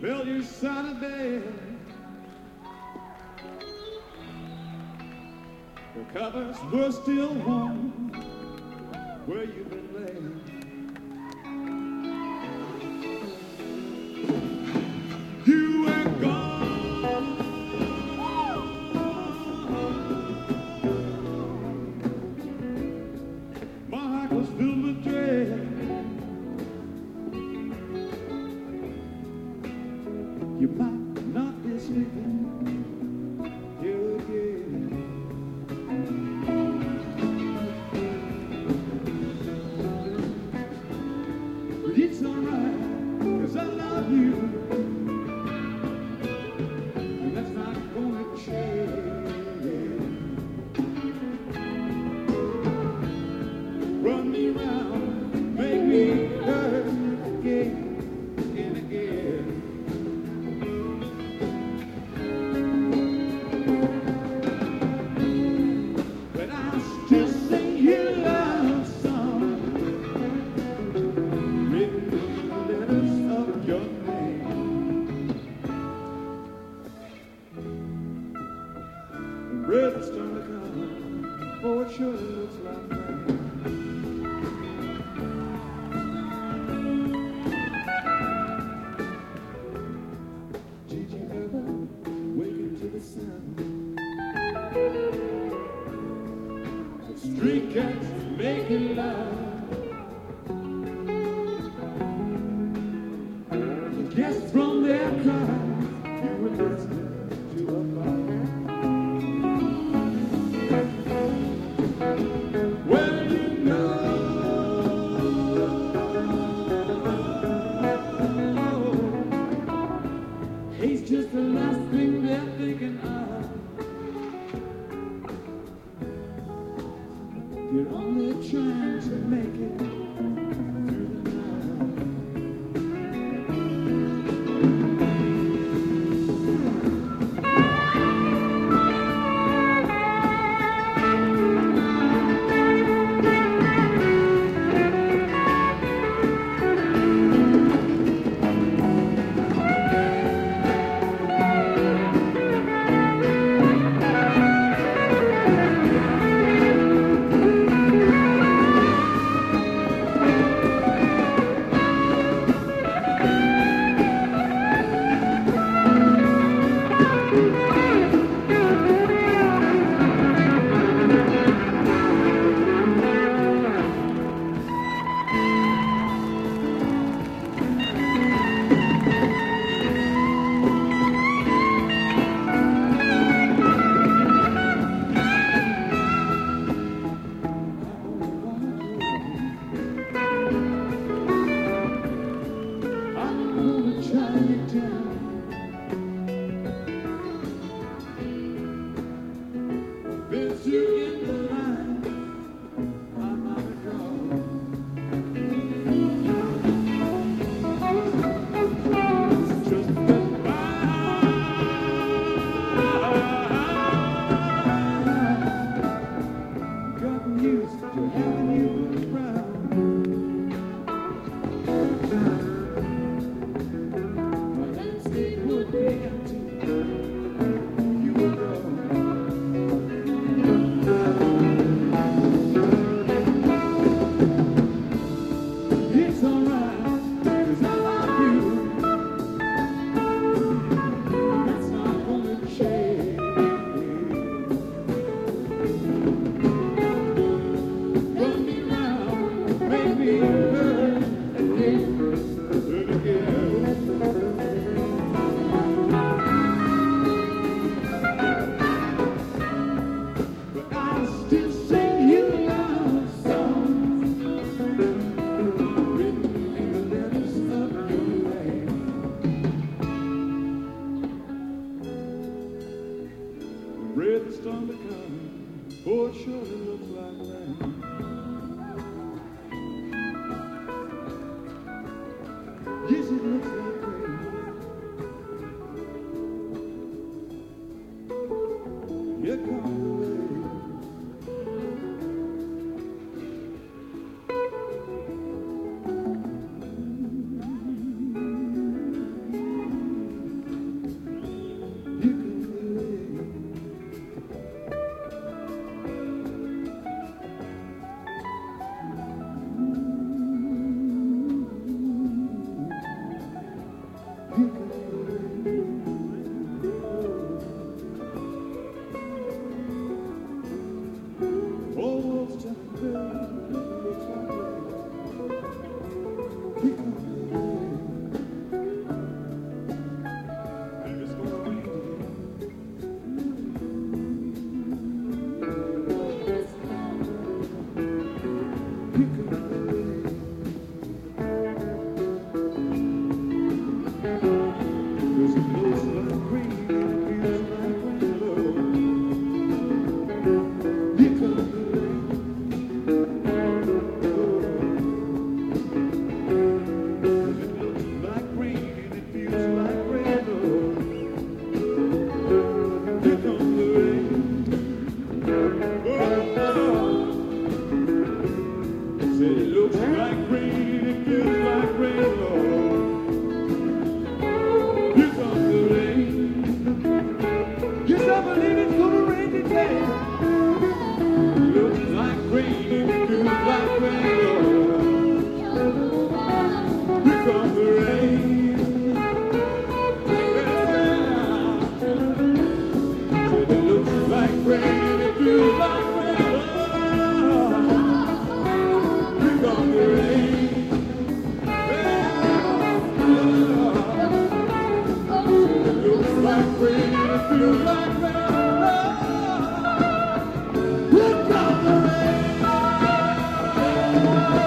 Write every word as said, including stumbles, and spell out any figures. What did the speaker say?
Well, you're Saturday. The covers were still warm where you've been laying. You were gone. My heart was filled with dread. You might not be sleeping here again. But it's alright, 'cause I love you, and that's not gonna change. Run me round, make me hurt again and again. But I'll still sing your love song, written in the letters of your name. The red's starting to come, oh, it sure looks like rain. Did you ever wake up to the sound of street cats making love? The guests from their cars, you were listening to a bar. Well, you know, he's just the last thing they're thinking of. You're only trying to make it through the night. Red's starting to come, oh, it sure looks like rain. Yes, it looks like rain. Here comes the rain. Here comes the rain.